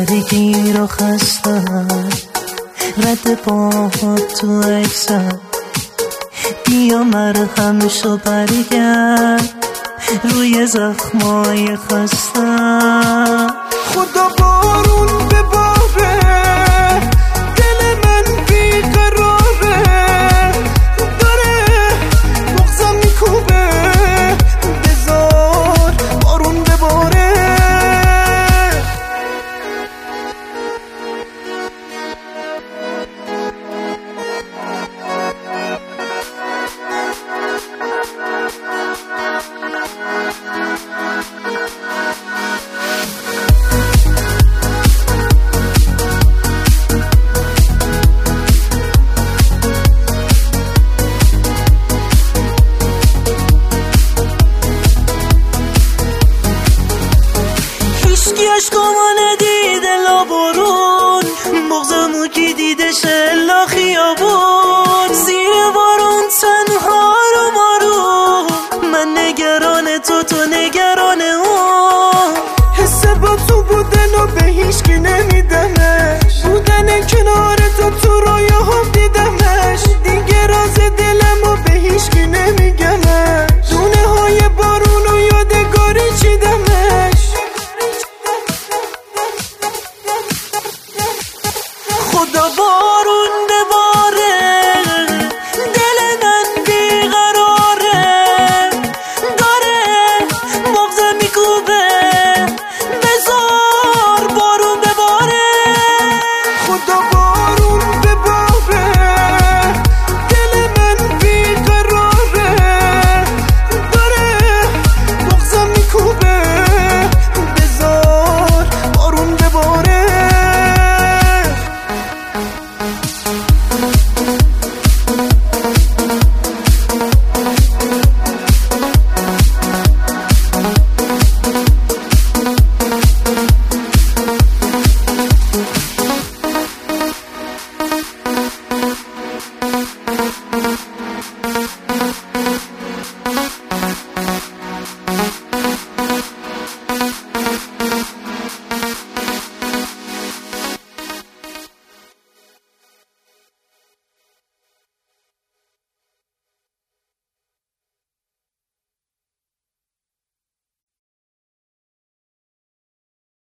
گیر و خستم، رد پاهات تو عکسم، بیا مرهم شو برگرد روی زخمای خستم. خدا بارون بباره، دل من بیقراره، داره بغضم میکوبه، بذار بارون بباره. هیچکی عشقامو ندیده لابرون، بغضمو کی دیده شلا خیابون، زیر بارون تنها رو مارون، من نگران تو نگران اون. حس با تو بودن و به هیچکی